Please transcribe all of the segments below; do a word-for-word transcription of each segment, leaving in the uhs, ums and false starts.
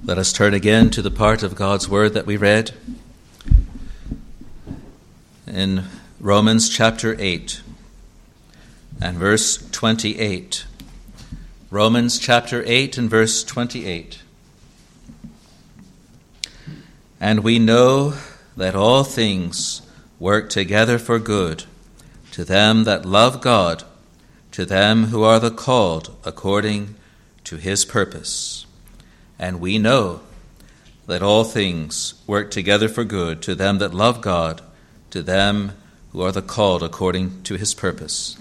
Let us turn again to the part of God's Word that we read in Romans chapter eight and verse twenty-eight. Romans chapter eight and verse twenty-eight. And we know that all things work together for good to them that love God, to them who are the called according to his purpose. And we know that all things work together for good to them that love God, to them who are the called according to his purpose.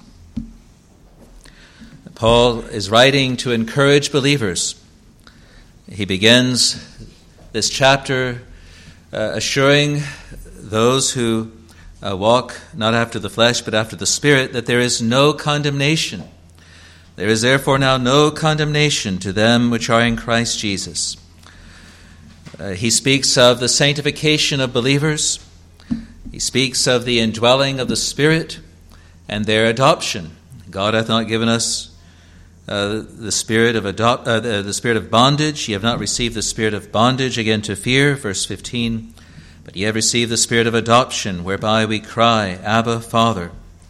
Paul is writing to encourage believers. He begins this chapter uh, assuring those who uh, walk not after the flesh but after the Spirit that there is no condemnation. There is therefore now no condemnation to them which are in Christ Jesus. Uh, he speaks of the sanctification of believers. He speaks of the indwelling of the Spirit and their adoption. God hath not given us uh, the spirit of adopt, uh, the, the spirit of bondage. Ye have not received the spirit of bondage again to fear, verse fifteen. But ye have received the spirit of adoption, whereby we cry, Abba, Father.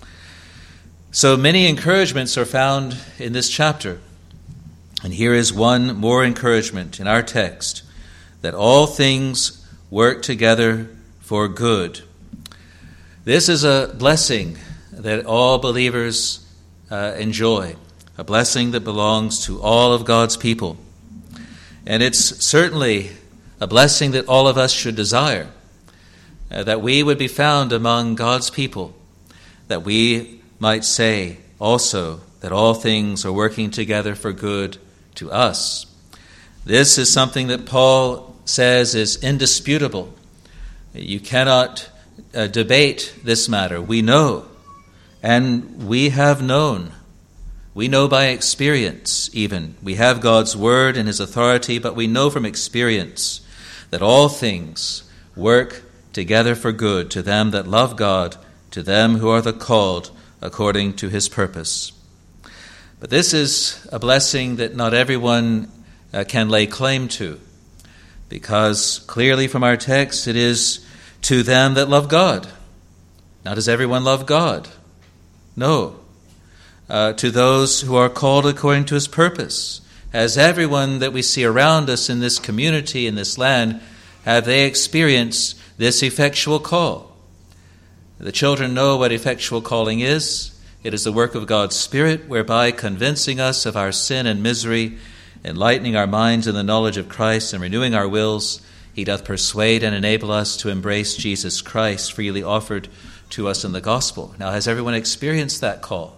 So many encouragements are found in this chapter. And here is one more encouragement in our text, that all things work together for good. This is a blessing that all believers uh, enjoy, a blessing that belongs to all of God's people. And it's certainly a blessing that all of us should desire, uh, that we would be found among God's people, that we might say also that all things are working together for good to us. This is something that Paul says is indisputable. You cannot uh, debate this matter. We know, and we have known. We know by experience even. We have God's word and his authority, but we know from experience that all things work together for good to them that love God, to them who are the called according to his purpose. But this is a blessing that not everyone uh, can lay claim to, because clearly from our text it is to them that love God. Now, does everyone love God? No. Uh, to those who are called according to his purpose. Has everyone that we see around us in this community, in this land, have they experienced this effectual call? The children know what effectual calling is. It is the work of God's Spirit, whereby convincing us of our sin and misery, enlightening our minds in the knowledge of Christ, and renewing our wills, he doth persuade and enable us to embrace Jesus Christ, freely offered to us in the gospel. Now, has everyone experienced that call?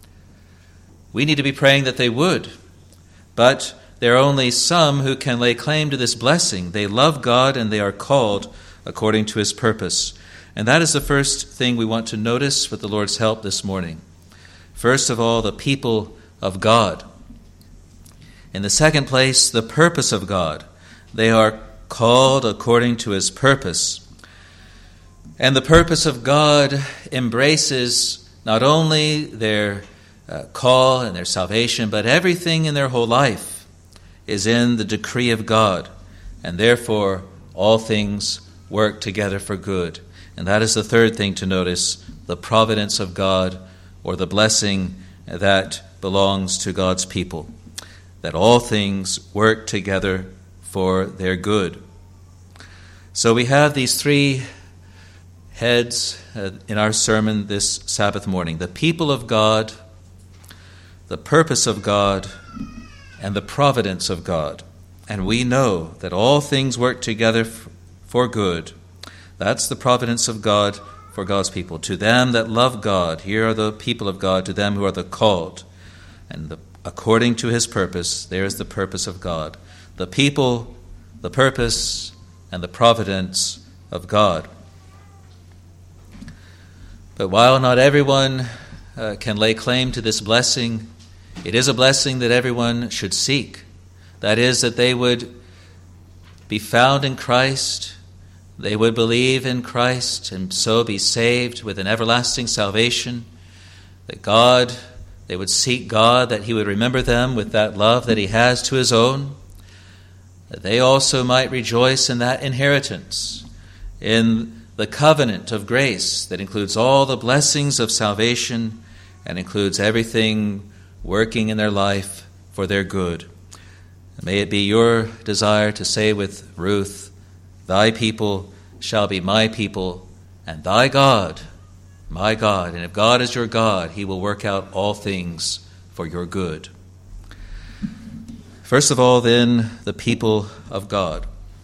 We need to be praying that they would, but there are only some who can lay claim to this blessing. They love God and they are called according to his purpose. And that is the first thing we want to notice with the Lord's help this morning. First of all, the people of God. In the second place, the purpose of God. They are called according to his purpose. And the purpose of God embraces not only their uh, call and their salvation, but everything in their whole life is in the decree of God. And therefore, all things work together for good. And that is the third thing to notice, the providence of God, or the blessing that belongs to God's people, that all things work together for their good. So we have these three heads uh, in our sermon this Sabbath morning: the people of God, the purpose of God, and the providence of God. And we know that all things work together f- for good. That's the providence of God for God's people. To them that love God, here are the people of God, to them who are the called. And the, according to his purpose, there is the purpose of God. The people, the purpose, and the providence of God. But while not everyone uh, can lay claim to this blessing, it is a blessing that everyone should seek. That is, that they would be found in Christ, they would believe in Christ and so be saved with an everlasting salvation, that God, they would seek God, that he would remember them with that love that he has to his own, that they also might rejoice in that inheritance, in the covenant of grace that includes all the blessings of salvation and includes everything working in their life for their good. May it be your desire to say with Ruth, thy people shall be my people, and thy God, my God. And if God is your God, he will work out all things for your good. First of all, then, the people of God.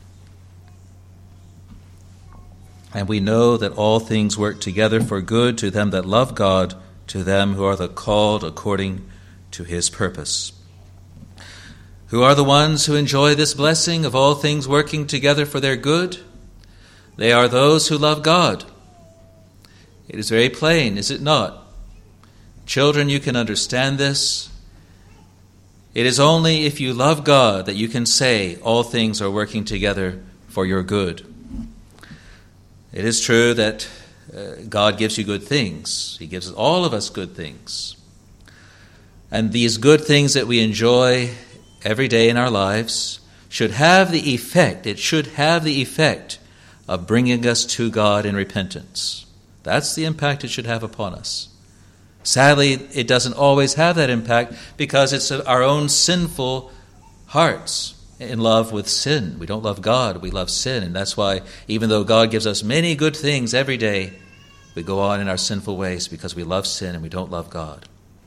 And we know that all things work together for good to them that love God, to them who are the called according to his purpose. Who are the ones who enjoy this blessing of all things working together for their good? They are those who love God. It is very plain, is it not? Children, you can understand this. It is only if you love God that you can say all things are working together for your good. It is true that uh, God gives you good things. He gives all of us good things. And these good things that we enjoy every day in our lives should have the effect, it should have the effect of bringing us to God in repentance. That's the impact it should have upon us. Sadly, it doesn't always have that impact because it's our own sinful hearts in love with sin. We don't love God, we love sin. And that's why even though God gives us many good things every day, we go on in our sinful ways because we love sin and we don't love God.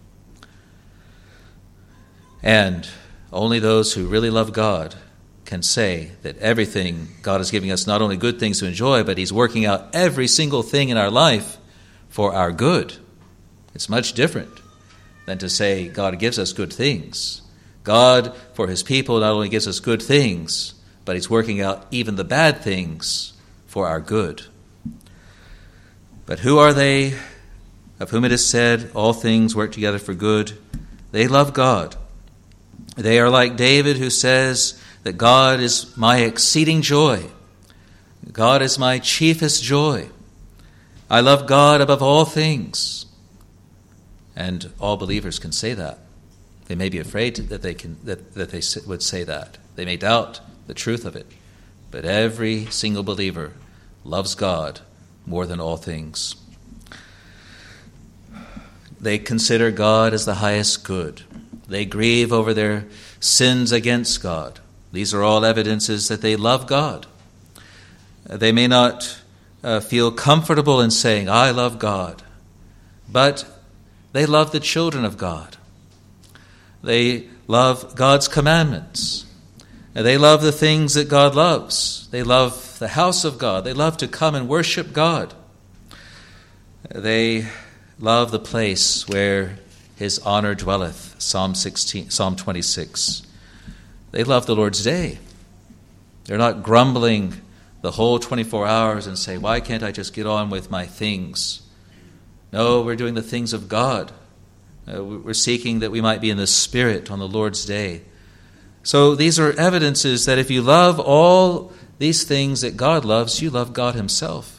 And only those who really love God can say that everything God is giving us, not only good things to enjoy, but he's working out every single thing in our life for our good. It's much different than to say God gives us good things. God, for his people, not only gives us good things, but he's working out even the bad things for our good. But who are they of whom it is said, all things work together for good? They love God. They are like David, who says that God is my exceeding joy. God is my chiefest joy. I love God above all things. And all believers can say that. They may be afraid that they can that, that they would say that. They may doubt the truth of it. But every single believer loves God more than all things. They consider God as the highest good. They grieve over their sins against God. These are all evidences that they love God. They may not uh, feel comfortable in saying, I love God, but they love the children of God. They love God's commandments. They love the things that God loves. They love the house of God. They love to come and worship God. They love the place where his honor dwelleth, Psalm sixteen, Psalm twenty-six. They love the Lord's day. They're not grumbling the whole twenty-four hours and say, why can't I just get on with my things? No, we're doing the things of God. Uh, we're seeking that we might be in the Spirit on the Lord's day. So these are evidences that if you love all these things that God loves, you love God himself.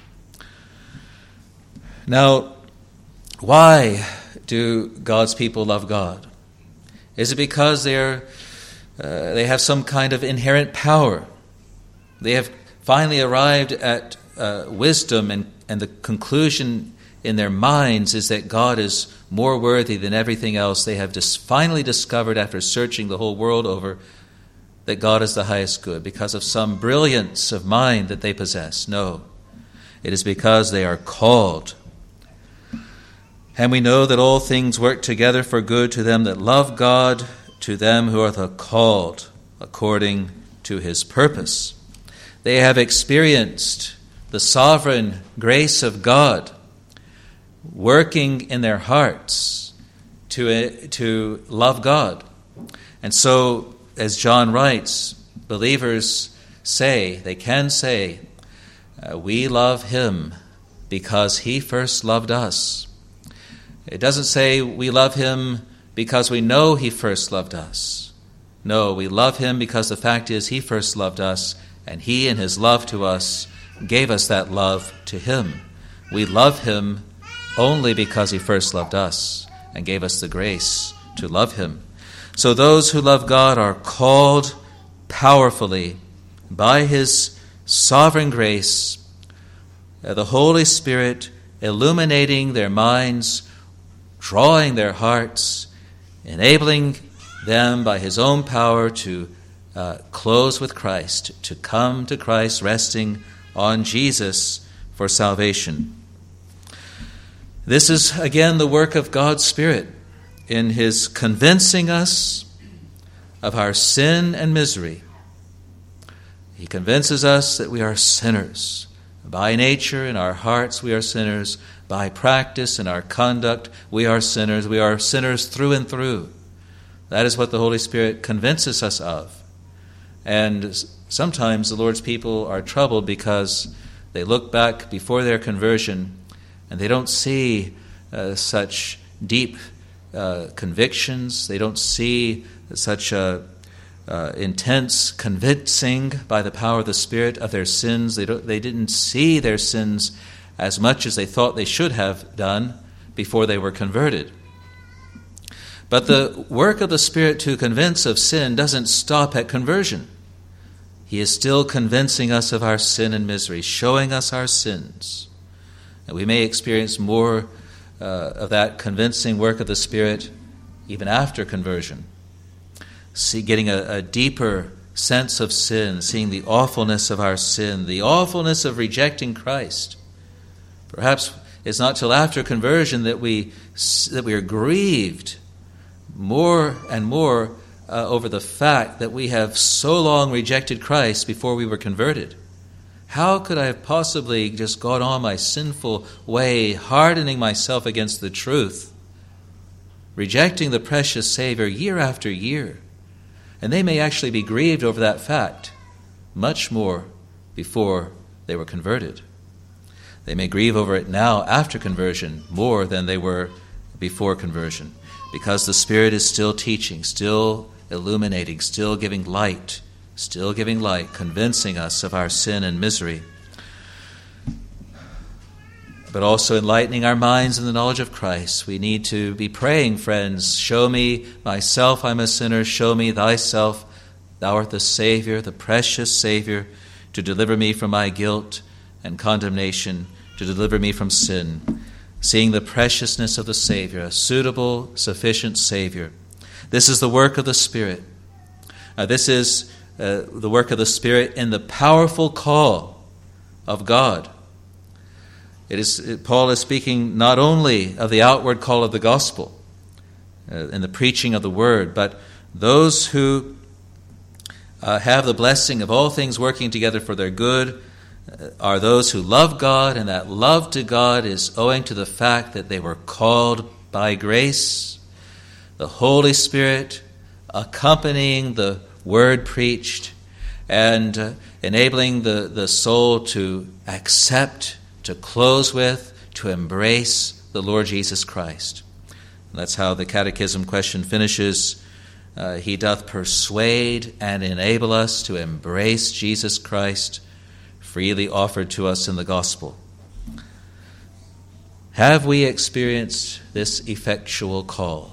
Now, why do God's people love God? Is it because they're uh, they have some kind of inherent power? They have finally arrived at uh, wisdom, and, and the conclusion in their minds is that God is more worthy than everything else. They have just finally discovered, after searching the whole world over, that God is the highest good because of some brilliance of mind that they possess. No, it is because they are called. And we know that all things work together for good to them that love God, to them who are the called according to his purpose. They have experienced the sovereign grace of God working in their hearts to, to love God. And so, as John writes, believers say, they can say, uh, we love him because he first loved us. It doesn't say we love him because we know he first loved us. No, we love him because the fact is he first loved us, and he in his love to us gave us that love to him. We love him only because he first loved us and gave us the grace to love him. So those who love God are called powerfully, by his sovereign grace, uh, the Holy Spirit illuminating their minds, drawing their hearts, enabling them by his own power to uh, close with Christ, to come to Christ, resting on Jesus for salvation. This is, again, the work of God's Spirit in his convincing us of our sin and misery. He convinces us that we are sinners. By nature, in our hearts, we are sinners. By practice, in our conduct, we are sinners. We are sinners through and through. That is what the Holy Spirit convinces us of. And sometimes the Lord's people are troubled because they look back before their conversion and they don't see uh, such deep uh, convictions. They don't see such a Uh, intense convincing by the power of the Spirit of their sins. They, don't, they didn't see their sins as much as they thought they should have done before they were converted. But the work of the Spirit to convince of sin doesn't stop at conversion. He is still convincing us of our sin and misery, showing us our sins. And we may experience more uh, of that convincing work of the Spirit even after conversion. See, getting a, a deeper sense of sin, seeing the awfulness of our sin, the awfulness of rejecting Christ. Perhaps it's not till after conversion that we that we are grieved more and more uh, over the fact that we have so long rejected Christ before we were converted. How could I have possibly just gone on my sinful way, hardening myself against the truth, rejecting the precious Savior year after year? And they may actually be grieved over that fact much more before they were converted. They may grieve over it now after conversion more than they were before conversion, because the Spirit is still teaching, still illuminating, still giving light, still giving light, convincing us of our sin and misery, but also enlightening our minds in the knowledge of Christ. We need to be praying, friends, show me myself, I'm a sinner, show me thyself, thou art the Savior, the precious Savior, to deliver me from my guilt and condemnation, to deliver me from sin. Seeing the preciousness of the Savior, a suitable, sufficient Savior. This is the work of the Spirit. Uh, this is uh, the work of the Spirit in the powerful call of God. It is Paul is speaking not only of the outward call of the gospel uh, and the preaching of the word, but those who uh, have the blessing of all things working together for their good uh, are those who love God, and that love to God is owing to the fact that they were called by grace, the Holy Spirit accompanying the word preached and uh, enabling the, the soul to accept, to close with, to embrace the Lord Jesus Christ. And that's how the Catechism question finishes. Uh, he doth persuade and enable us to embrace Jesus Christ, freely offered to us in the gospel. Have we experienced this effectual call?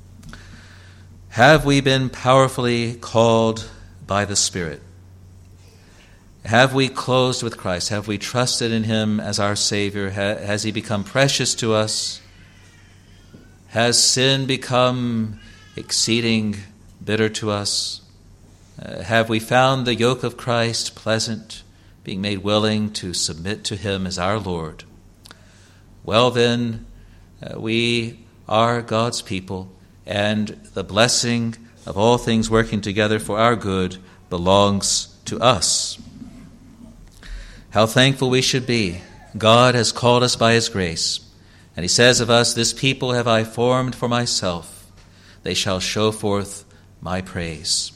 Have we been powerfully called by the Spirit? Have we closed with Christ? Have we trusted in him as our Savior? Has he become precious to us? Has sin become exceeding bitter to us? Uh, have we found the yoke of Christ pleasant, being made willing to submit to him as our Lord? Well then, uh, we are God's people, and the blessing of all things working together for our good belongs to us. How thankful we should be. God has called us by his grace. And he says of us, this people have I formed for myself. They shall show forth my praise.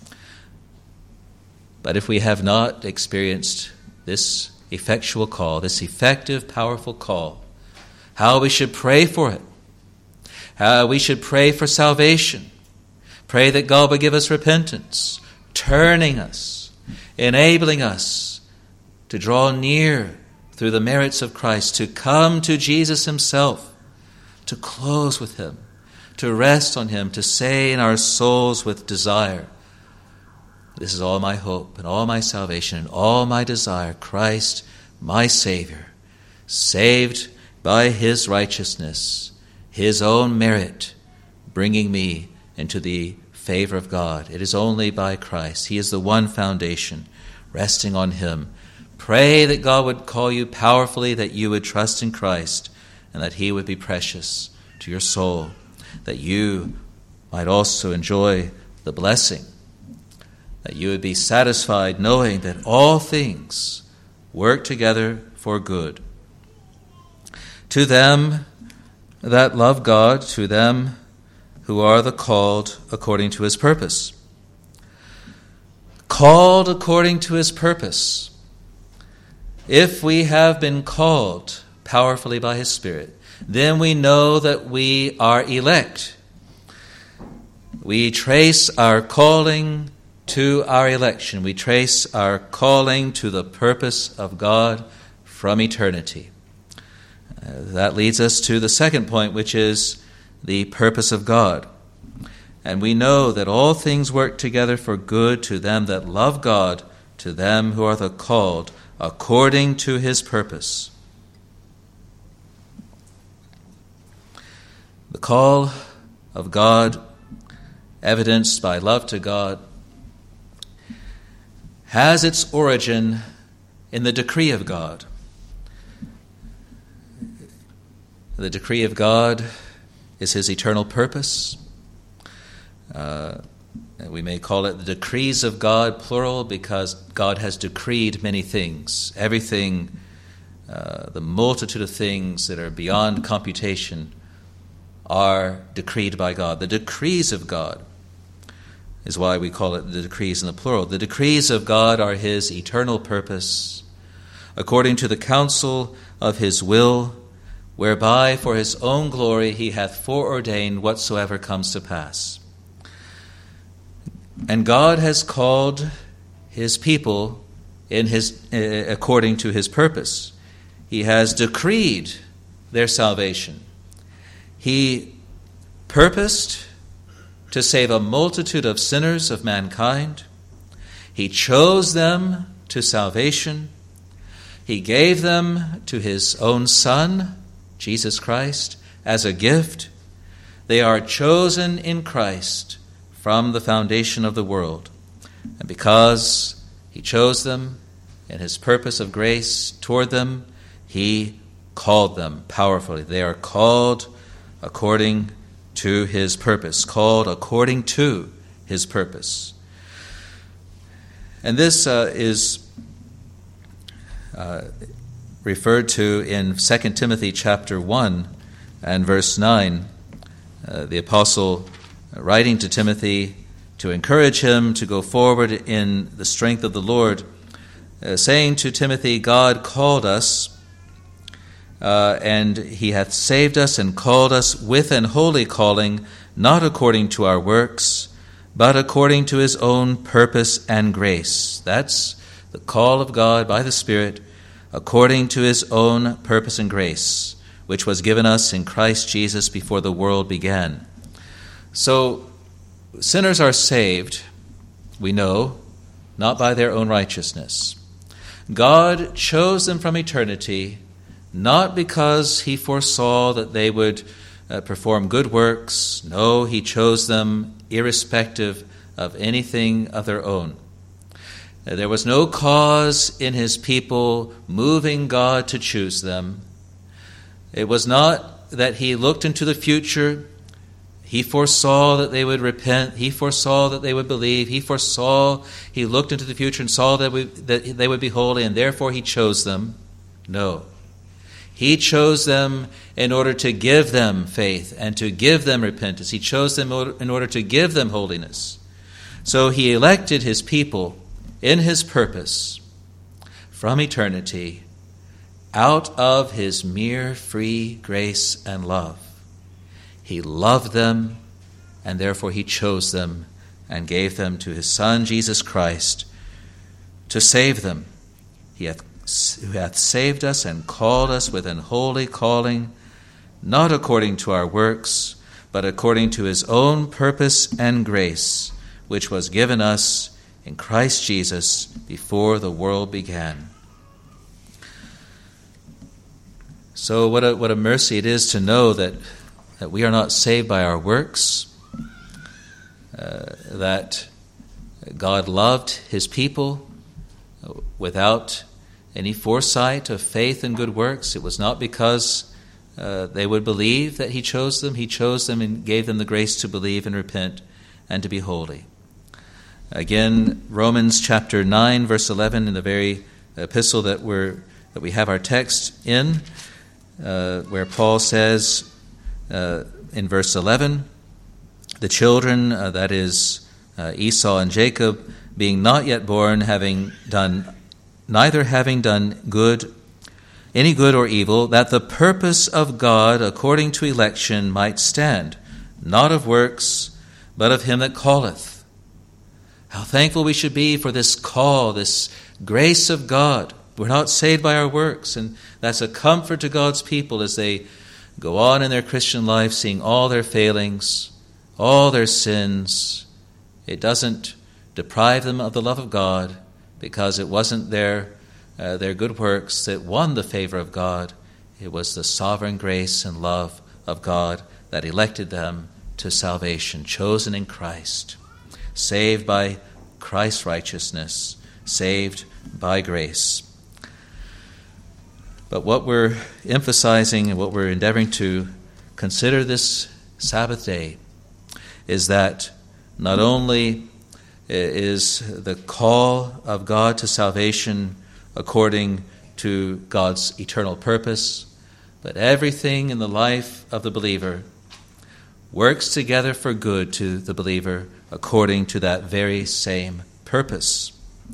But if we have not experienced this effectual call, this effective, powerful call, how we should pray for it. How we should pray for salvation. Pray that God will give us repentance, turning us, enabling us to draw near through the merits of Christ, to come to Jesus himself, to close with him, to rest on him, to say in our souls with desire, This is all my hope and all my salvation and all my desire, Christ, my Savior, saved by his righteousness, his own merit, bringing me into the favor of God. It is only by Christ. He is the one foundation, resting on him. Pray that God would call you powerfully, that you would trust in Christ, and that he would be precious to your soul, that you might also enjoy the blessing, that you would be satisfied knowing that all things work together for good. To them that love God, to them who are the called according to his purpose. Called according to his purpose. If we have been called powerfully by his Spirit, then we know that we are elect. We trace our calling to our election. We trace our calling to the purpose of God from eternity. Uh, that leads us to the second point, which is the purpose of God. And we know that all things work together for good to them that love God, to them who are the called according to his purpose. The call of God, evidenced by love to God, has its origin in the decree of God. The decree of God is his eternal purpose. Uh, we may call it the decrees of God, plural, because God has decreed many things. Everything, uh, the multitude of things that are beyond computation are decreed by God. The decrees of God is why we call it the decrees in the plural. The decrees of God are his eternal purpose, according to the counsel of his will, whereby for his own glory he hath foreordained whatsoever comes to pass. And God has called his people in his uh, according to his purpose. He has decreed their salvation. He purposed to save a multitude of sinners of mankind. He chose them to salvation. He gave them to his own Son, Jesus Christ, as a gift. They are chosen in Christ from the foundation of the world. And because he chose them in his purpose of grace toward them, he called them powerfully. They are called according to his purpose, called according to his purpose. And this uh, is uh, referred to in Second Timothy chapter one and verse nine. Uh, the apostle writing to Timothy to encourage him to go forward in the strength of the Lord, uh, saying to Timothy, God called us, uh, and he hath saved us and called us with an holy calling, not according to our works, but according to his own purpose and grace. That's the call of God by the Spirit, according to his own purpose and grace, which was given us in Christ Jesus before the world began. So, sinners are saved, we know, not by their own righteousness. God chose them from eternity, not because he foresaw that they would uh, perform good works. No, he chose them irrespective of anything of their own. Uh, there was no cause in his people moving God to choose them. It was not that he looked into the future. He foresaw that they would repent. He foresaw that they would believe. He foresaw, he looked into the future and saw that, we, that they would be holy, and therefore he chose them. No. He chose them in order to give them faith and to give them repentance. He chose them in order to give them holiness. So he elected his people in his purpose from eternity out of his mere free grace and love. He loved them, and therefore he chose them and gave them to his Son, Jesus Christ, to save them. He hath, who hath saved us and called us with an holy calling, not according to our works, but according to his own purpose and grace, which was given us in Christ Jesus before the world began. So what a, what a mercy it is to know that, that we are not saved by our works, uh, that God loved his people without any foresight of faith and good works. It was not because uh, they would believe that he chose them. He chose them and gave them the grace to believe and repent and to be holy. Again, Romans chapter nine, verse eleven, in the very epistle that we're that we have our text in, uh, where Paul says uh, in verse eleven, the children, uh, that is uh, Esau and Jacob, being not yet born, having done neither having done good, any good or evil, that the purpose of God according to election might stand, not of works, but of him that calleth. How thankful we should be for this call, this grace of God. We're not saved by our works, and that's a comfort to God's people as they go on in their Christian life, seeing all their failings, all their sins. It doesn't deprive them of the love of God, because it wasn't their uh, their good works that won the favor of God. It was the sovereign grace and love of God that elected them to salvation, chosen in Christ, saved by Christ's righteousness, saved by grace. But what we're emphasizing and what we're endeavoring to consider this Sabbath day is that not only is the call of God to salvation according to God's eternal purpose, but everything in the life of the believer works together for good to the believer according to that very same purpose.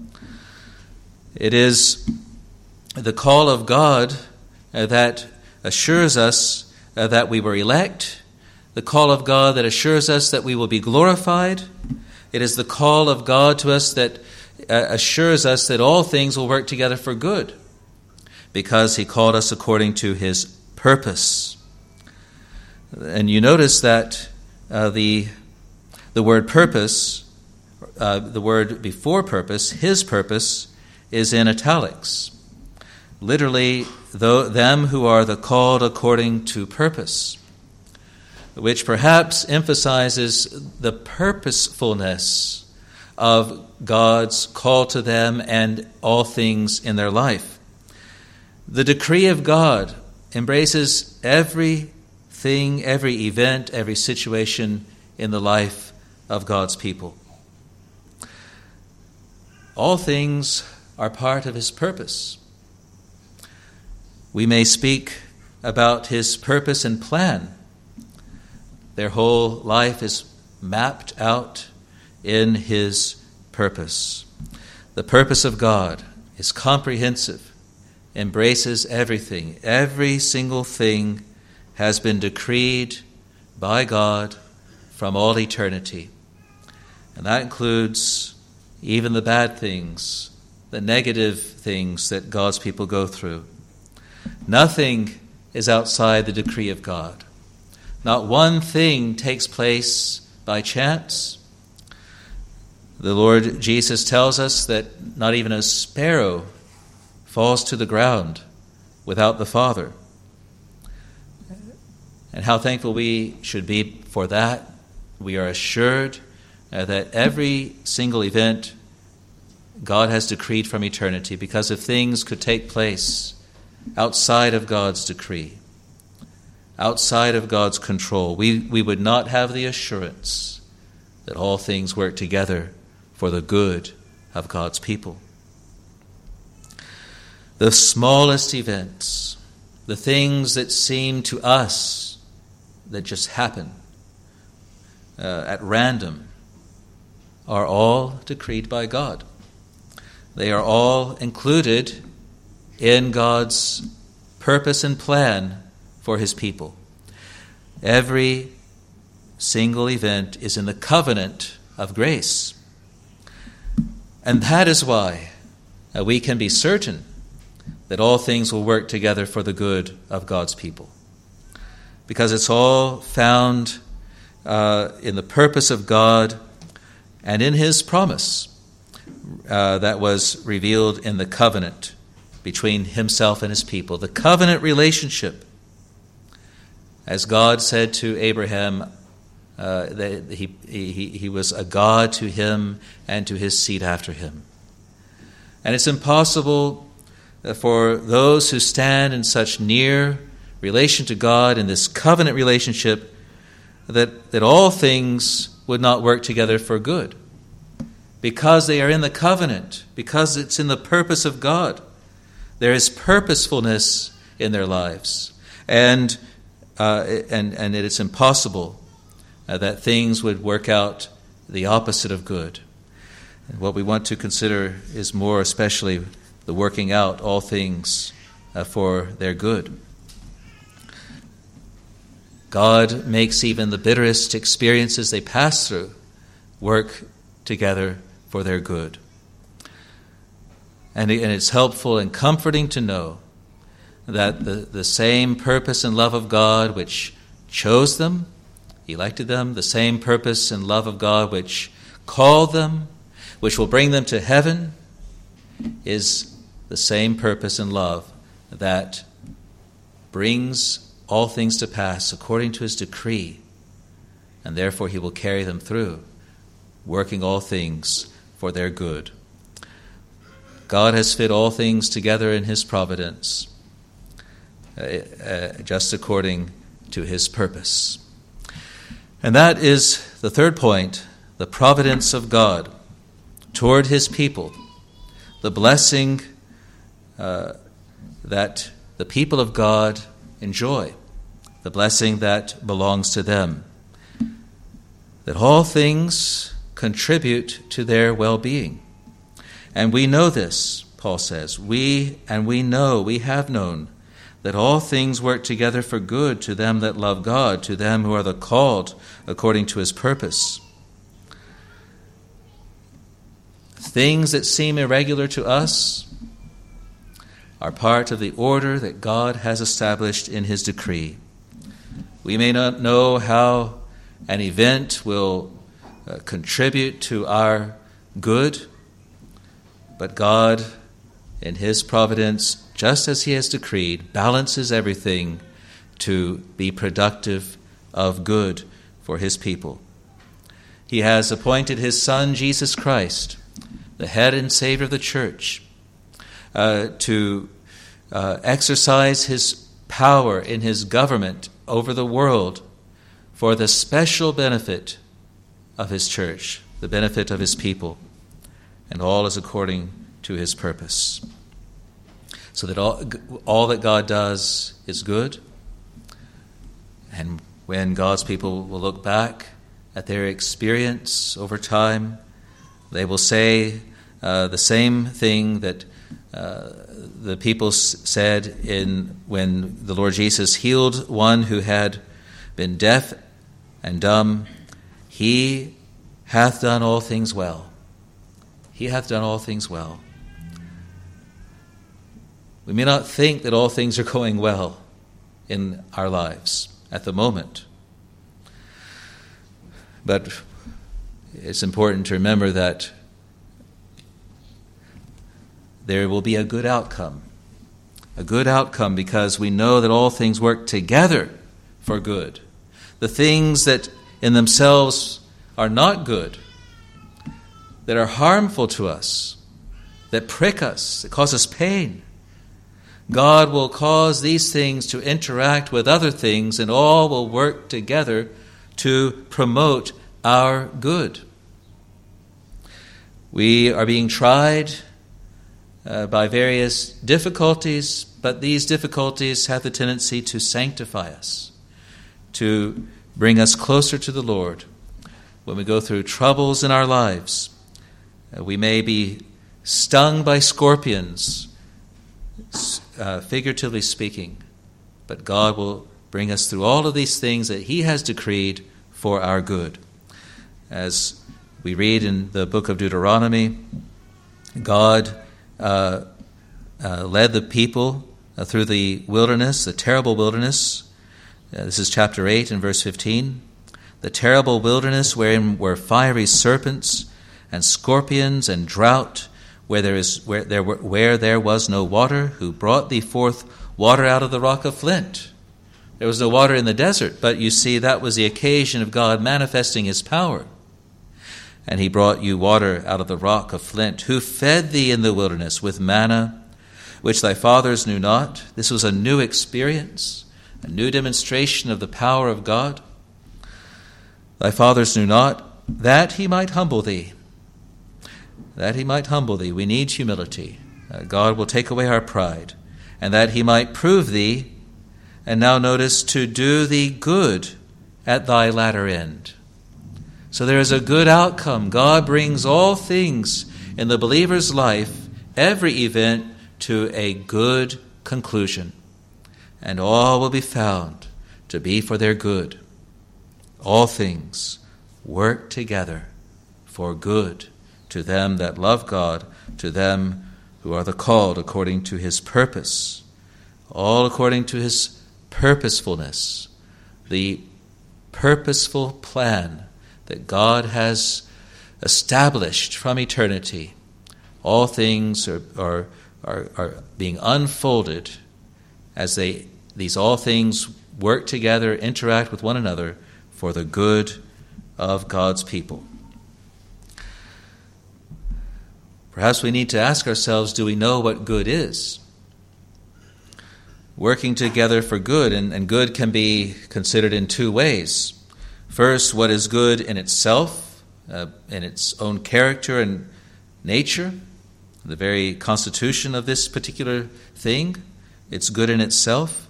It is the call of God uh, that assures us uh, that we were elect, the call of God that assures us that we will be glorified. It is the call of God to us that uh, assures us that all things will work together for good, because he called us according to his purpose. And you notice that uh, the the word purpose, uh, the word before purpose, his purpose, is in italics. Literally, though, them who are the called according to purpose, which perhaps emphasizes the purposefulness of God's call to them and all things in their life. The decree of God embraces everything, every event, every situation in the life of God's people. All things are part of his purpose. We may speak about his purpose and plan. Their whole life is mapped out in his purpose. The purpose of God is comprehensive, embraces everything. Every single thing has been decreed by God from all eternity. And that includes even the bad things, the negative things that God's people go through. Nothing is outside the decree of God. Not one thing takes place by chance. The Lord Jesus tells us that not even a sparrow falls to the ground without the Father. And how thankful we should be for that. We are assured uh, that every single event God has decreed from eternity, because if things could take place outside of God's decree, outside of God's control, we, we would not have the assurance that all things work together for the good of God's people. The smallest events, the things that seem to us that just happen uh, at random, are all decreed by God. They are all included in God's purpose and plan for his people. Every single event is in the covenant of grace. And that is why uh, we can be certain that all things will work together for the good of God's people. Because it's all found uh, in the purpose of God and in his promise uh, that was revealed in the covenant between himself and his people. The covenant relationship. As God said to Abraham, uh, that he, he, he was a God to him and to his seed after him. And it's impossible for those who stand in such near relation to God in this covenant relationship that, that all things would not work together for good. Because they are in the covenant, because it's in the purpose of God. There is purposefulness in their lives. And uh, and, and it is impossible uh, that things would work out the opposite of good. And what we want to consider is more especially the working out all things uh, for their good. God makes even the bitterest experiences they pass through work together for their good. And it's helpful and comforting to know that the, the same purpose and love of God which chose them, elected them, the same purpose and love of God which called them, which will bring them to heaven, is the same purpose and love that brings all things to pass according to his decree, and therefore he will carry them through, working all things for their good. God has fit all things together in his providence, uh, uh, just according to his purpose. And that is the third point, the providence of God toward his people, the blessing uh, that the people of God enjoy, the blessing that belongs to them, that all things contribute to their well-being. And we know this, Paul says. We, and we know, we have known, that all things work together for good to them that love God, to them who are the called according to his purpose. Things that seem irregular to us are part of the order that God has established in his decree. We may not know how an event will uh, contribute to our good, but God, in his providence, just as he has decreed, balances everything to be productive of good for his people. He has appointed his Son, Jesus Christ, the head and Savior of the church, uh, to uh, exercise his power in his government over the world for the special benefit of his church, the benefit of his people. And all is according to his purpose. So that all, all that God does is good. And when God's people will look back at their experience over time, they will say uh, the same thing that uh, the people s- said in when the Lord Jesus healed one who had been deaf and dumb. He hath done all things well. He hath done all things well. We may not think that all things are going well in our lives at the moment. But it's important to remember that there will be a good outcome. A good outcome because we know that all things work together for good. The things that in themselves are not good, that are harmful to us, that prick us, that cause us pain, God will cause these things to interact with other things, and all will work together to promote our good. We are being tried uh, by various difficulties, but these difficulties have the tendency to sanctify us, to bring us closer to the Lord. When we go through troubles in our lives, uh, we may be stung by scorpions, Uh, figuratively speaking, but God will bring us through all of these things that he has decreed for our good. As we read in the book of Deuteronomy, God uh, uh, led the people uh, through the wilderness, the terrible wilderness. Uh, this is chapter eight and verse fifteen. The terrible wilderness wherein were fiery serpents and scorpions and drought, where there is where there were, where there was no water, who brought thee forth water out of the rock of flint. There was no water in the desert, but you see that was the occasion of God manifesting his power. And he brought you water out of the rock of flint, who fed thee in the wilderness with manna, which thy fathers knew not. This was a new experience, a new demonstration of the power of God. Thy fathers knew not, that he might humble thee. That he might humble thee. We need humility. Uh, God will take away our pride. And that he might prove thee, and now notice, to do thee good at thy latter end. So there is a good outcome. God brings all things in the believer's life, every event, to a good conclusion. And all will be found to be for their good. All things work together for good to them that love God, to them who are the called according to his purpose. All according to his purposefulness, the purposeful plan that God has established from eternity. All things are, are, are, are being unfolded as they these all things work together, interact with one another for the good of God's people. Perhaps we need to ask ourselves, do we know what good is? Working together for good, and, and good can be considered in two ways. First, what is good in itself, uh, in its own character and nature, the very constitution of this particular thing, it's good in itself.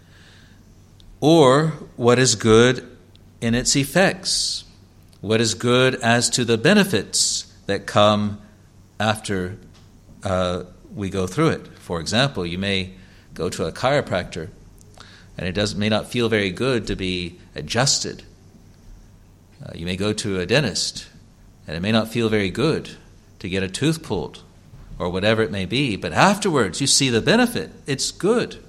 Or what is good in its effects, what is good as to the benefits that come after uh, we go through it. For example, you may go to a chiropractor, and it does may not feel very good to be adjusted. Uh, you may go to a dentist, and it may not feel very good to get a tooth pulled, or whatever it may be, but afterwards you see the benefit. It's good.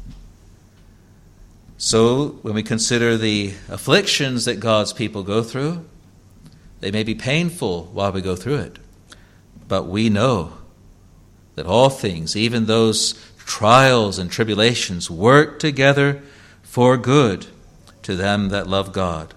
So when we consider the afflictions that God's people go through, they may be painful while we go through it, but we know that all things, even those trials and tribulations, work together for good to them that love God.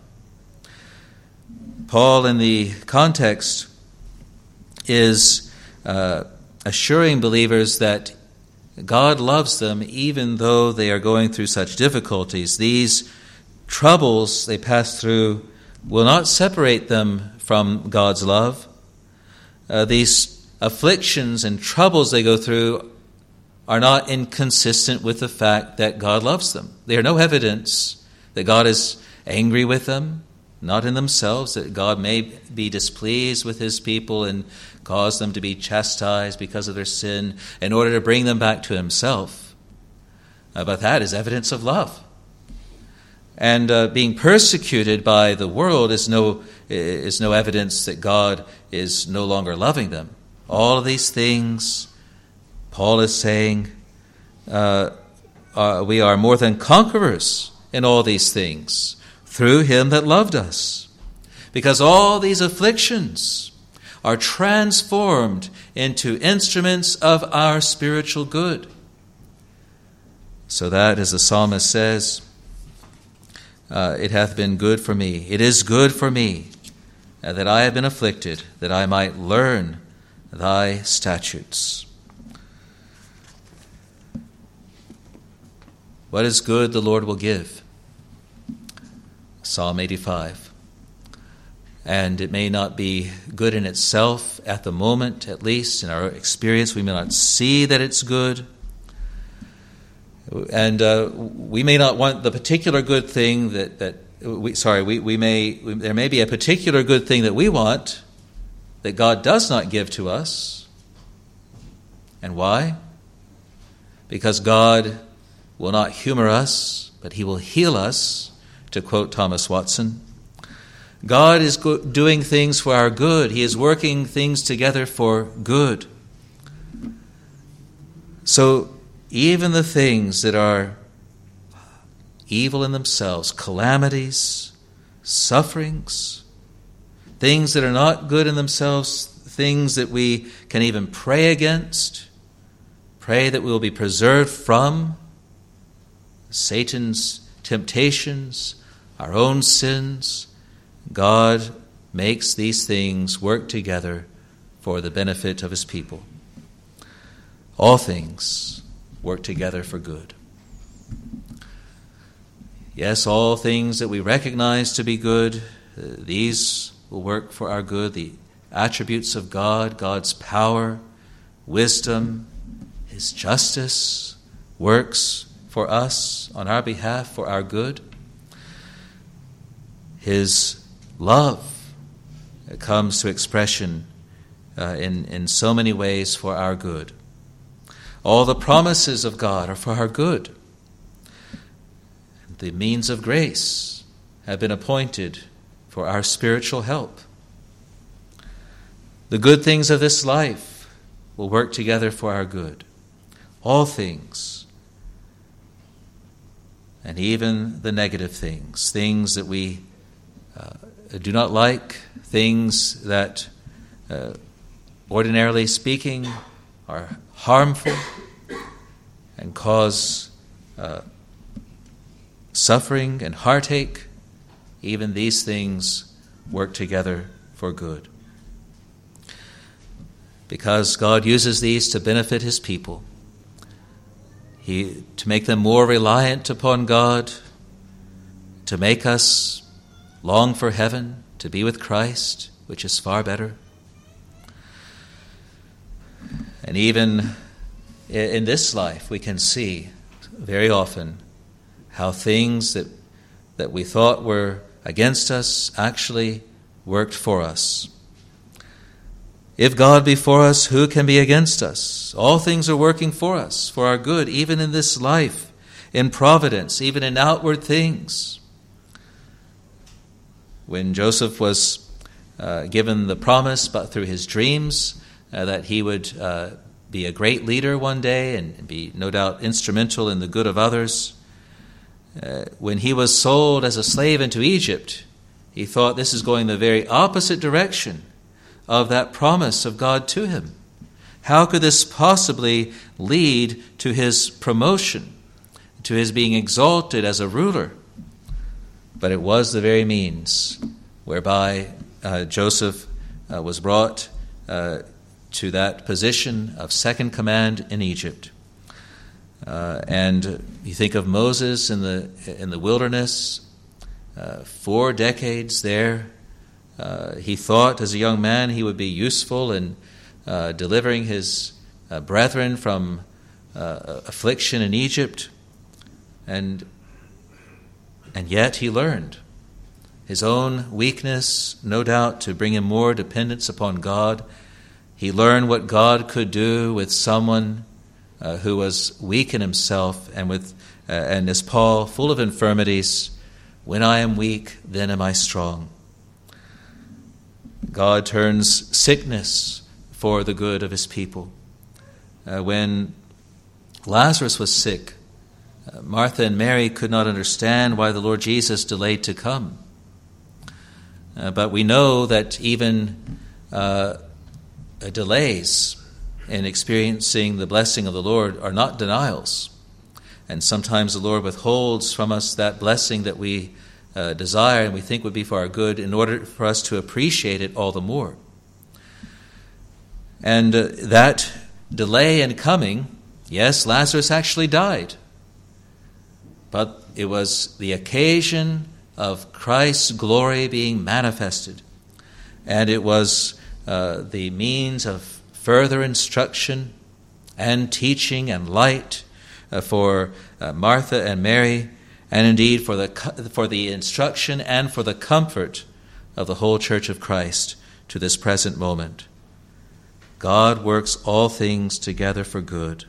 Paul, in the context, is uh, assuring believers that God loves them even though they are going through such difficulties. These troubles they pass through will not separate them from God's love. Uh, these afflictions and troubles they go through are not inconsistent with the fact that God loves them. They are no evidence that God is angry with them, not in themselves, that God may be displeased with his people and cause them to be chastised because of their sin in order to bring them back to himself. Uh, but that is evidence of love. And uh, being persecuted by the world is no is no evidence that God is no longer loving them. All of these things, Paul is saying, uh, uh, we are more than conquerors in all these things through him that loved us. Because all these afflictions are transformed into instruments of our spiritual good. So that, as the psalmist says, uh, it hath been good for me. It is good for me uh, that I have been afflicted, that I might learn thy statutes. What is good the Lord will give. Psalm eighty-five. And it may not be good in itself at the moment, at least in our experience. We may not see that it's good. And uh, we may not want the particular good thing that, that we, sorry, we, we may, we, there may be a particular good thing that we want that God does not give to us. And why? Because God will not humor us, but he will heal us, to quote Thomas Watson. God is go- doing things for our good. He is working things together for good. So even the things that are evil in themselves, calamities, sufferings, things that are not good in themselves, things that we can even pray against, pray that we will be preserved from Satan's temptations, our own sins. God makes these things work together for the benefit of his people. All things work together for good. Yes, all things that we recognize to be good, uh, these will work for our good. The attributes of God, God's power, wisdom, his justice, works for us on our behalf for our good. His love comes to expression uh, in, in so many ways for our good. All the promises of God are for our good. The means of grace have been appointed for our spiritual help. The good things of this life will work together for our good. All things, and even the negative things, things that we uh, do not like, things that, uh, ordinarily speaking, are harmful and cause uh, suffering and heartache, even these things work together for good. Because God uses these to benefit his people, he, to make them more reliant upon God, to make us long for heaven, to be with Christ, which is far better. And even in this life, we can see very often how things that that we thought were against us actually worked for us. If God be for us, who can be against us? All things are working for us, for our good, even in this life, in providence, even in outward things. When Joseph was uh, given the promise, but through his dreams, uh, that he would uh, be a great leader one day and be no doubt instrumental in the good of others, Uh, when he was sold as a slave into Egypt, he thought this is going the very opposite direction of that promise of God to him. How could this possibly lead to his promotion, to his being exalted as a ruler? But it was the very means whereby uh, Joseph uh, was brought uh, to that position of second command in Egypt. Uh, and you think of Moses in the in the wilderness, uh, four decades there. Uh, he thought as a young man he would be useful in uh, delivering his uh, brethren from uh, affliction in Egypt, and and yet he learned his own weakness, no doubt, to bring him more dependence upon God. He learned what God could do with someone Uh, who was weak in himself, and with uh, and as Paul, full of infirmities. When I am weak, then am I strong. God turns sickness for the good of his people. Uh, when Lazarus was sick, uh, Martha and Mary could not understand why the Lord Jesus delayed to come. Uh, but we know that even uh, delays in experiencing the blessing of the Lord are not denials. And sometimes the Lord withholds from us that blessing that we uh, desire and we think would be for our good in order for us to appreciate it all the more. And uh, that delay in coming, yes, Lazarus actually died. But it was the occasion of Christ's glory being manifested. And it was uh, the means of further instruction and teaching and light uh, for uh, Martha and Mary, and indeed for the for the instruction and for the comfort of the whole Church of Christ to this present moment. God works all things together for good.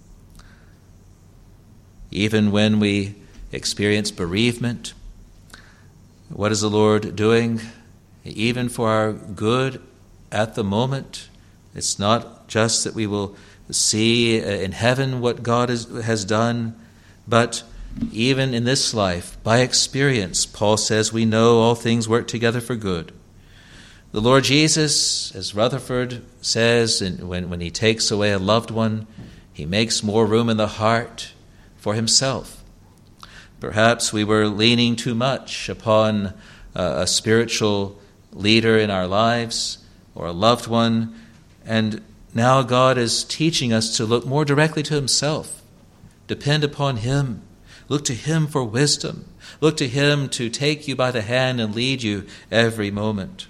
Even when we experience bereavement, what is the Lord doing? Even for our good at the moment. It's not just that we will see in heaven what God is, has done, but even in this life, by experience, Paul says we know all things work together for good. The Lord Jesus, as Rutherford says, when, when he takes away a loved one, he makes more room in the heart for himself. Perhaps we were leaning too much upon uh, a spiritual leader in our lives or a loved one, and now God is teaching us to look more directly to himself, depend upon him, look to him for wisdom, look to him to take you by the hand and lead you every moment.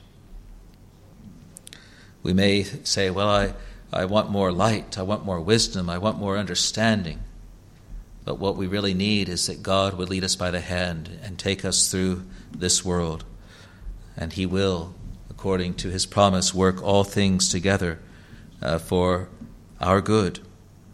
We may say, well, I, I want more light, I want more wisdom, I want more understanding. But what we really need is that God would lead us by the hand and take us through this world. And he will, according to his promise, work all things together uh, for our good.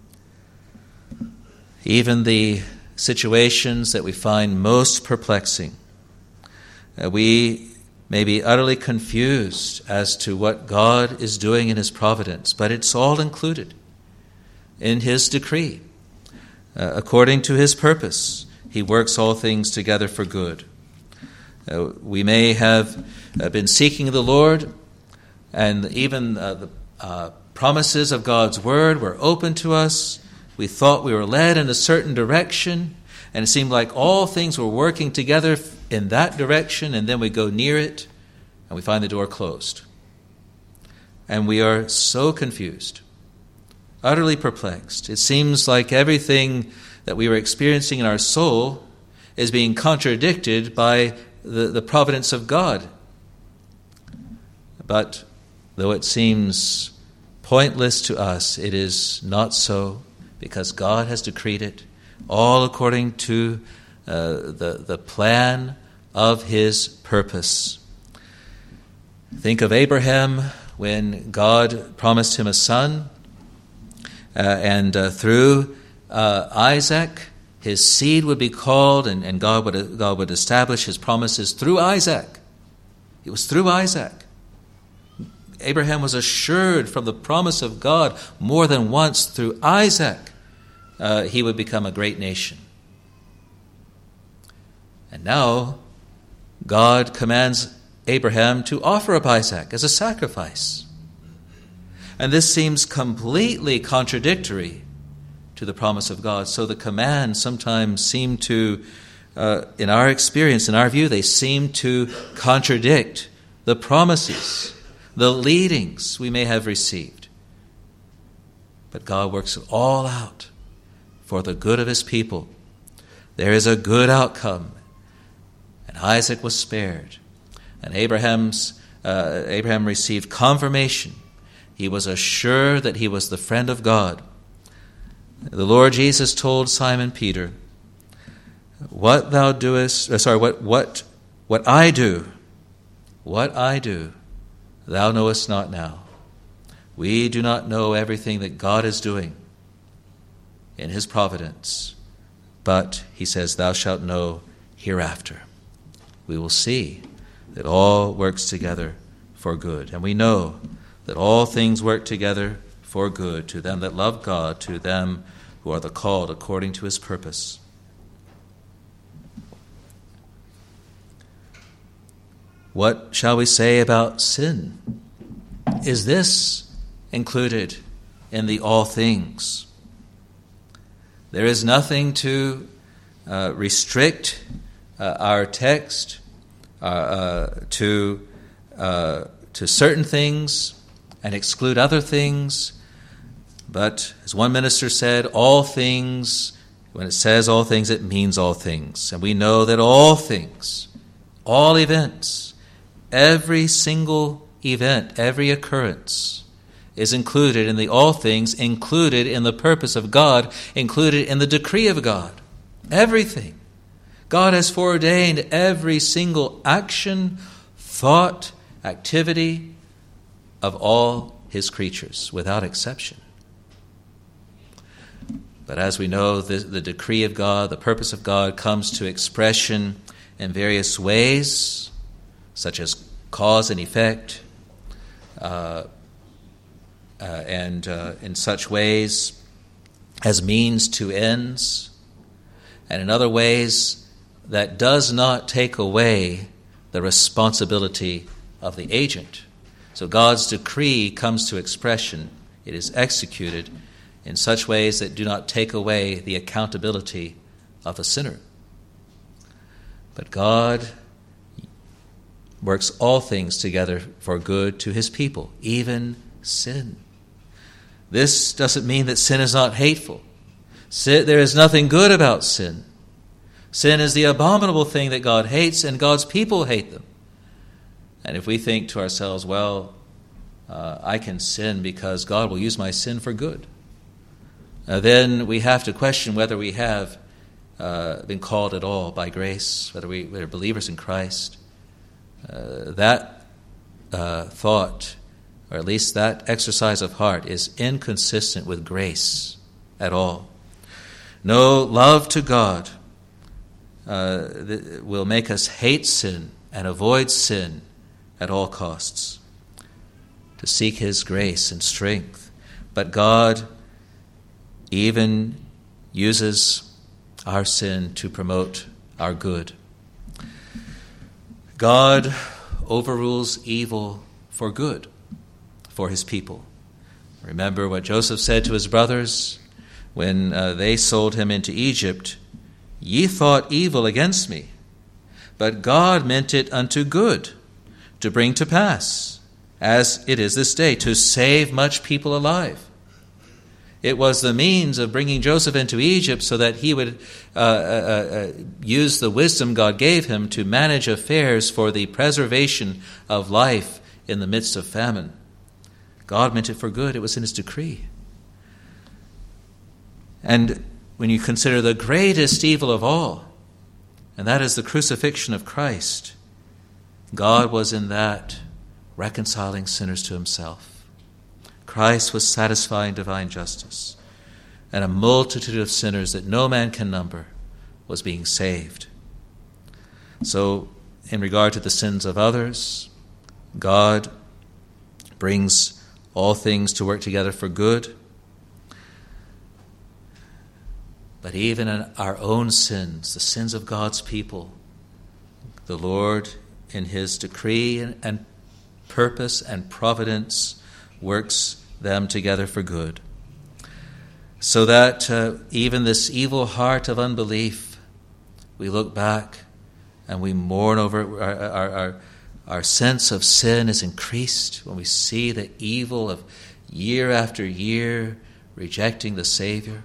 Even the situations that we find most perplexing, uh, we may be utterly confused as to what God is doing in his providence, but it's all included in his decree. Uh, according to his purpose, he works all things together for good. Uh, we may have uh, been seeking the Lord, and even uh, the uh, promises of God's word were open to us. We thought we were led in a certain direction, and it seemed like all things were working together in that direction, and then we go near it, and we find the door closed. And we are so confused, utterly perplexed. It seems like everything that we were experiencing in our soul is being contradicted by the, the providence of God. But though it seems pointless to us, it is not so, because God has decreed it, all according to uh, the, the plan of his purpose. Think of Abraham when God promised him a son, uh, and uh, through uh, Isaac, his seed would be called, and, and God would God would establish his promises through Isaac. It was through Isaac. Abraham was assured from the promise of God more than once through Isaac uh, he would become a great nation. And now God commands Abraham to offer up Isaac as a sacrifice. And this seems completely contradictory to the promise of God. So the commands sometimes seem to, uh, in our experience, in our view, they seem to contradict the promises, the leadings we may have received. But God works it all out for the good of his people. There is a good outcome. And Isaac was spared. And Abraham's uh, Abraham received confirmation. He was assured that he was the friend of God. The Lord Jesus told Simon Peter, "What thou doest, uh, sorry, what what what I do, what I do, thou knowest not now." We do not know everything that God is doing in his providence, but he says, "Thou shalt know hereafter." We will see that all works together for good. And we know that all things work together for good to them that love God, to them who are the called according to his purpose. What shall we say about sin? Is this included in the all things? There is nothing to uh, restrict uh, our text uh, uh, to uh, to certain things and exclude other things. But as one minister said, all things, when it says all things, it means all things. And we know that all things, all events, every single event, every occurrence is included in the all things, included in the purpose of God, included in the decree of God. Everything. God has foreordained every single action, thought, activity of all his creatures, without exception. But as we know, the, the decree of God, the purpose of God, comes to expression in various ways, such as cause and effect, uh, uh, and uh, in such ways as means to ends, and in other ways that does not take away the responsibility of the agent, So God's decree comes to expression. It is executed in such ways that do not take away the accountability of a sinner. But God works all things together for good to his people, even sin. This doesn't mean that sin is not hateful. Sin, there is nothing good about sin. Sin is the abominable thing that God hates, and God's people hate them. And if we think to ourselves, well, uh, I can sin because God will use my sin for good, uh, then we have to question whether we have uh, been called at all by grace, whether we are believers in Christ. Uh, that uh, thought, or at least that exercise of heart, is inconsistent with grace at all. No, love to God uh, th- will make us hate sin and avoid sin at all costs, to seek his grace and strength. But God even uses our sin to promote our good. God overrules evil for good for his people. Remember what Joseph said to his brothers when uh, they sold him into Egypt. Ye thought evil against me, but God meant it unto good, to bring to pass, as it is this day, to save much people alive. It was the means of bringing Joseph into Egypt so that he would uh, uh, uh, use the wisdom God gave him to manage affairs for the preservation of life in the midst of famine. God meant it for good. It was in his decree. And when you consider the greatest evil of all, and that is the crucifixion of Christ, God was in that reconciling sinners to himself. Christ was satisfying divine justice, and a multitude of sinners that no man can number was being saved. So, in regard to the sins of others, God brings all things to work together for good. But even in our own sins, the sins of God's people, the Lord, in his decree and, and purpose and providence, works them together for good. So that uh, even this evil heart of unbelief, we look back and we mourn over it. Our, our, our, our sense of sin is increased when we see the evil of year after year rejecting the Savior.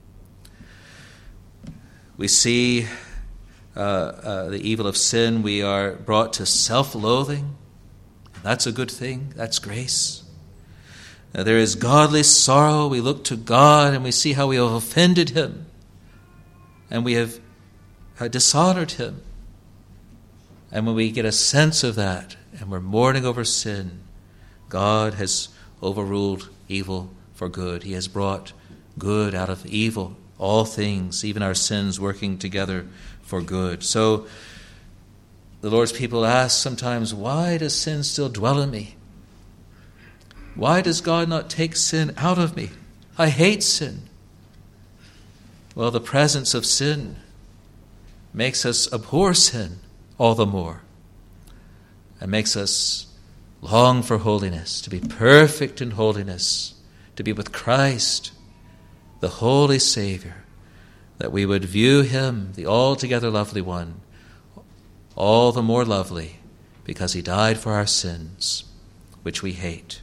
We see uh, uh, the evil of sin. We are brought to self-loathing. That's a good thing. That's grace. Uh, there is godly sorrow. We look to God and we see how we have offended him. And we have uh, dishonored him. And when we get a sense of that and we're mourning over sin, God has overruled evil for good. He has brought good out of evil. All things, even our sins, working together for good. So the Lord's people ask sometimes, why does sin still dwell in me? Why does God not take sin out of me? I hate sin. Well, the presence of sin makes us abhor sin all the more, and makes us long for holiness, to be perfect in holiness, to be with Christ, the holy Savior, that we would view him, the altogether lovely one, all the more lovely because he died for our sins, which we hate.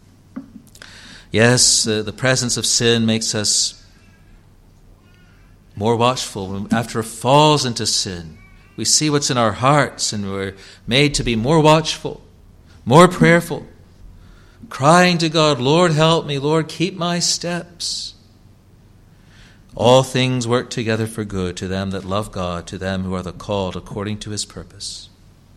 Yes, uh, the presence of sin makes us more watchful. When, after it falls into sin, we see what's in our hearts, and we're made to be more watchful, more prayerful, crying to God, Lord, help me, Lord, keep my steps. All things work together for good to them that love God, to them who are the called according to his purpose.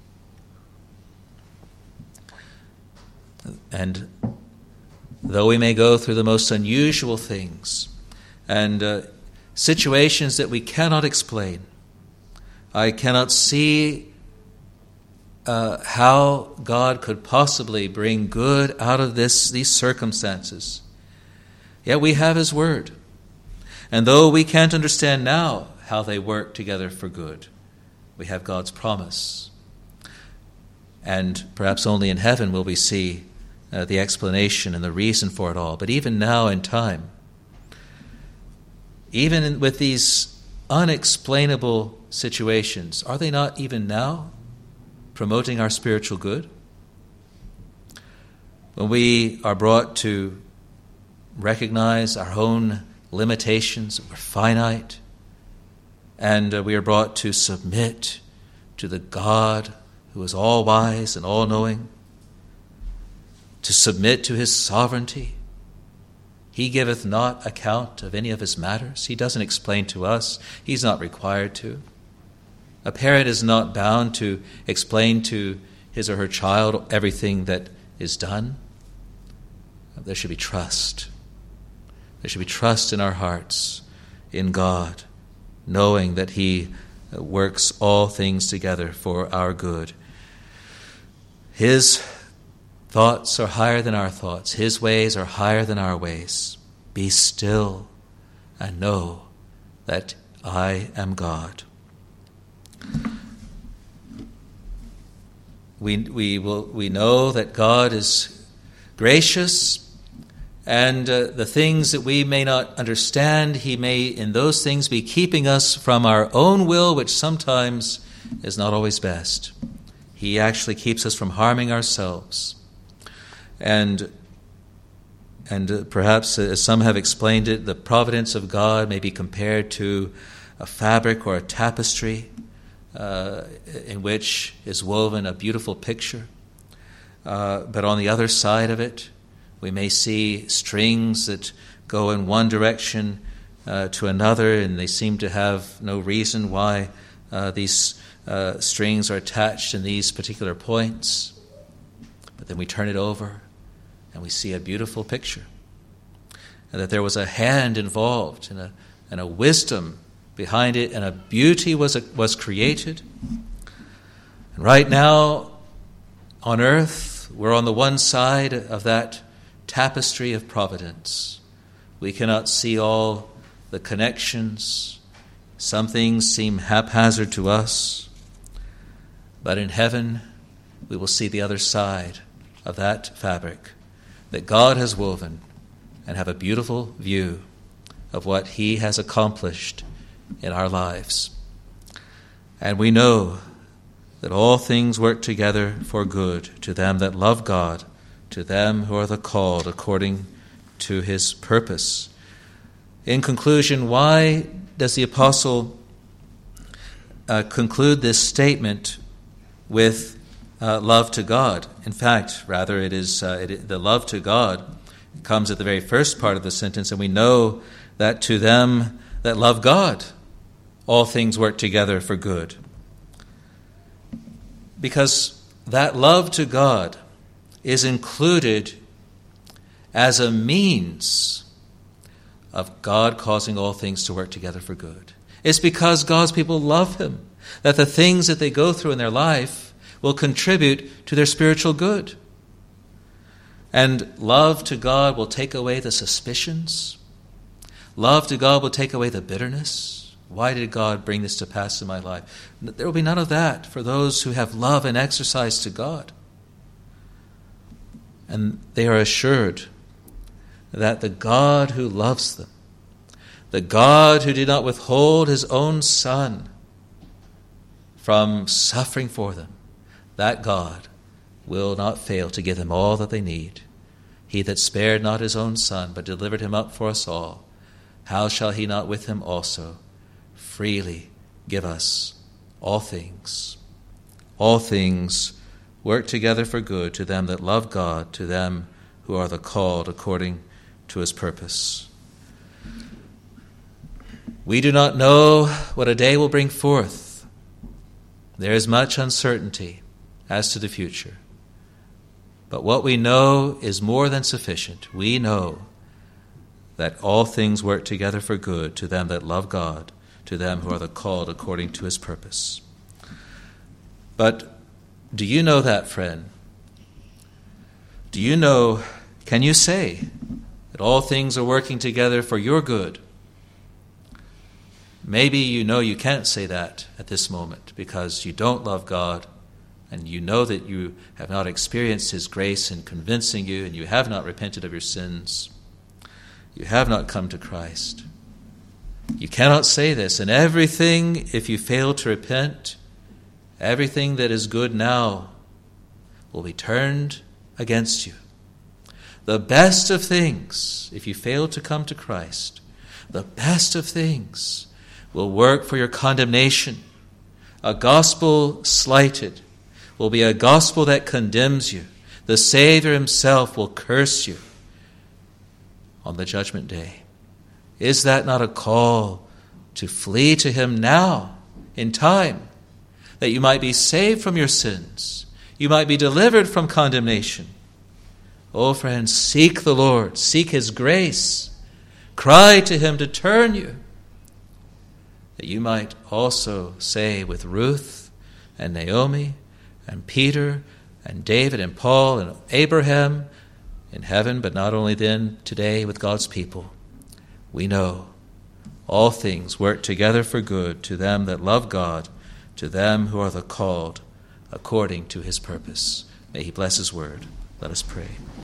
And though we may go through the most unusual things and uh, situations that we cannot explain, I cannot see uh, how God could possibly bring good out of this these circumstances. Yet we have his word. And though we can't understand now how they work together for good, we have God's promise. And perhaps only in heaven will we see uh, the explanation and the reason for it all. But even now in time, even in, with these unexplainable situations, are they not even now promoting our spiritual good? When we are brought to recognize our own limitations, that we're finite, and uh, we are brought to submit to the God who is all-wise and all-knowing, to submit to his sovereignty. He giveth not account of any of his matters. He doesn't explain to us. He's not required to. A parent is not bound to explain to his or her child everything that is done. There should be trust. There should be trust in our hearts in God, knowing that he works all things together for our good. His thoughts are higher than our thoughts. His ways are higher than our ways. Be still and know that I am God. We we will we know that God is gracious, and uh, the things that we may not understand, he may in those things be keeping us from our own will, which sometimes is not always best. He actually keeps us from harming ourselves. And and uh, perhaps, uh, as some have explained it, the providence of God may be compared to a fabric or a tapestry uh, in which is woven a beautiful picture. Uh, but on the other side of it, we may see strings that go in one direction uh, to another, and they seem to have no reason why uh, these uh, strings are attached in these particular points. But then we turn it over, and we see a beautiful picture, and that there was a hand involved, and a and a wisdom behind it, and a beauty was a, was created. And right now, on earth, we're on the one side of that tapestry of providence. We cannot see all the connections. Some things seem haphazard to us, but in heaven, we will see the other side of that fabric that God has woven, and have a beautiful view of what he has accomplished in our lives. And we know that all things work together for good to them that love God, to them who are the called according to his purpose. In conclusion, why does the apostle uh, conclude this statement with Uh, love to God? In fact, rather, it is uh, it, the love to God comes at the very first part of the sentence, and we know that to them that love God, all things work together for good. Because that love to God is included as a means of God causing all things to work together for good. It's because God's people love him that the things that they go through in their life will contribute to their spiritual good. And love to God will take away the suspicions. Love to God will take away the bitterness. Why did God bring this to pass in my life? There will be none of that for those who have love and exercise to God. And they are assured that the God who loves them, the God who did not withhold his own Son from suffering for them, that God will not fail to give them all that they need. He that spared not his own Son, but delivered him up for us all, how shall he not with him also freely give us all things? All things work together for good to them that love God, to them who are the called according to his purpose. We do not know what a day will bring forth. There is much uncertainty as to the future. But what we know is more than sufficient. We know that all things work together for good to them that love God, to them who are the called according to his purpose. But do you know that, friend? Do you know, can you say that all things are working together for your good? Maybe you know you can't say that at this moment because you don't love God and you know that you have not experienced his grace in convincing you, and you have not repented of your sins, you have not come to Christ, you cannot say this. And everything, if you fail to repent, everything that is good now will be turned against you. The best of things, if you fail to come to Christ, the best of things will work for your condemnation. A gospel slighted will be a gospel that condemns you. The Savior himself will curse you on the judgment day. Is that not a call to flee to him now, in time, that you might be saved from your sins, you might be delivered from condemnation? Oh, friends, seek the Lord, seek his grace, cry to him to turn you, that you might also say with Ruth and Naomi and Peter and David and Paul and Abraham in heaven, but not only then, today with God's people, we know all things work together for good to them that love God, to them who are the called according to his purpose. May he bless his word. Let us pray.